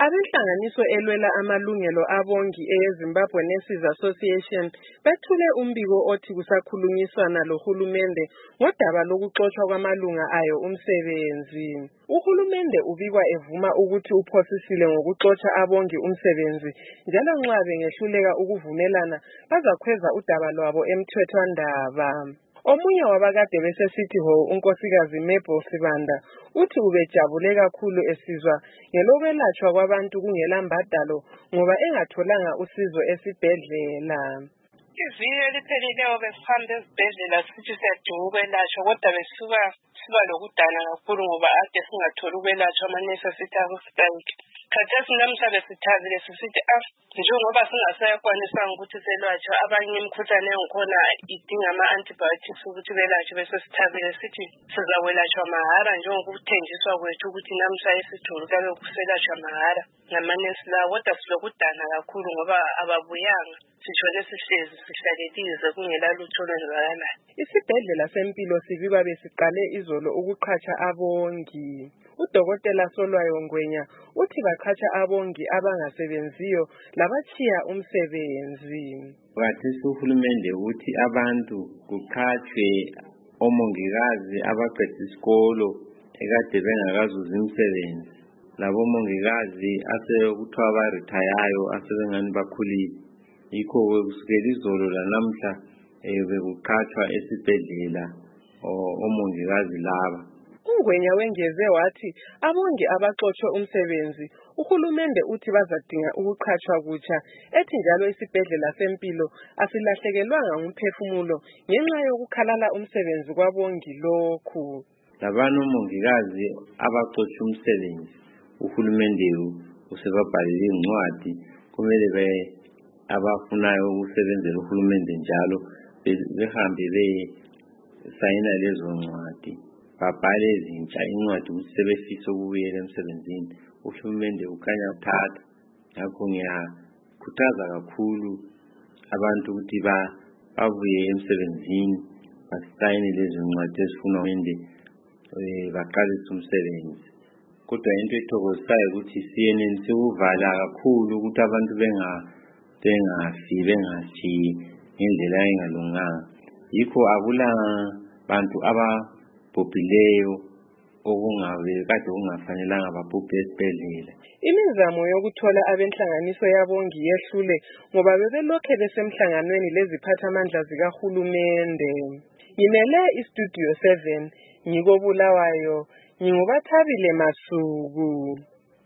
Abenhlanganiso elwela amalungelo abongi eZimbabwe Nurses Association bethule umbiko othi kusakhulunyiswana lohulumende ngodaba lokuxotshwa kwamalunga ayo umsebenzi. Uhulumende ubikwa evuma ukuthi uphosisile ngokuxotsha abongi umsebenzi, njalo nxa bengehluleka ukuvumelana bazakhweza udaba lwabo emthethwandaba. Omunye wabakade beseCity Hall unkosikazi Mabel Sibanda uthi ubejabule kakhulu esizwa ngelokwelatshwa kwabantu kungela mbadalo ngoba engatholanga usizo esibhedlela. Iviki eliphelileyo besihamba esibhedlela sithi siyadinga ukwelatshwa kodwa besuka siba lokudana kakhulu ngoba ade singatholi ukwelatshwa, amanesi asithi akustrike. Khathesi namhla besithabile sisithi njengoba singasayakwanisanga ukuthi selatshwe, abanye imikhuhlane engikhona idinga ama-antibiotics ukuthi belatshwe, besesithabile sithi sizakwelatshwa mahara njengokuthenjiswa kwethu ukuthi namhla esijulu kuyabe kuselatshwa mahara ngamanesi lawo. Kodwa silokudana kakhulu ngoba ababuyanga, sitshone sihlezi sihlalelize kungela lutho olwenzakalayo. Isibhedlela sempilo sibikwa besiqale izolo ukuqhatsha abongi. Udokotela Solwayo Ngwenya uthi baqhatsha abongi abangasebenziyo labatshiya umsebenzi. Khathesi uhulumende uthi abantu kuqhatshwe omongikazi abaqeda isikolo ekade bengakazuza imisebenzi, labo mongikazi asebekuthiwa barethayayo asebengani bakhulile. Yikho kusukela izolo lanamhla bekuqhatshwa esibhedlela omongikazi laba. UNgwenya wengeze wathi abongi abaxotshwe umsebenzi uhulumende uthi bazadinga ukuqhatshwa kutsha, ethi njalo isibhedlela sempilo asilahlekelwanga ngumphefumulo ngenxa yokukhalala umsebenzi kwabongi lokhu. Labana omongikazi abaxotshwe umsebenzi uhulumende usebabhalile incwadi, kumele abafunayo ukusebenzela uhulumende njalo behambe sayina lezo ncwadi, babhale ezintsha incwadi ukuthi sebefisa ukubuyela emsebenzini. Uhulumende ukhanya uthatha. Ngakho ngiyakhuthaza kakhulu abantu ukuthi babuye emsebenzini, basayine lezo ncwadi ezifuna uhulumende baqalise umsebenzi. Kodwa into ethokozisayo ukuthi CNN sikuvala kakhulu ukuthi abantu bengafi ngendlela engalunganga. Yikho akula bantu ababhubhileyo okungabe kade kungafanelanga babhubhe esibhedlela. Imizamo yokuthola abenhlanganiso yabongi yehlule ngoba bebelokhe besemhlanganweni leziphathamandla zikahulumende. Ngimele iStudio 7 ngikobulawayo, ngingubathabile Masuku.